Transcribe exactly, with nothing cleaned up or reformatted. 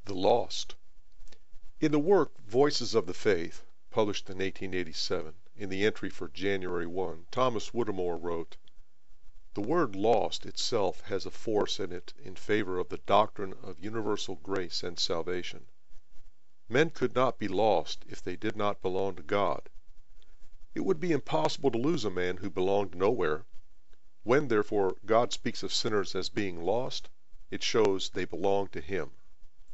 The Lost. In the work Voices of the Faith, published in eighteen eighty-seven, in the entry for January first, Thomas Whittemore wrote, "The word lost itself has a force in it in favor of the doctrine of universal grace and salvation. Men could not be lost if they did not belong to God. It would be impossible to lose a man who belonged nowhere. When, therefore, God speaks of sinners as being lost, it shows they belong to Him."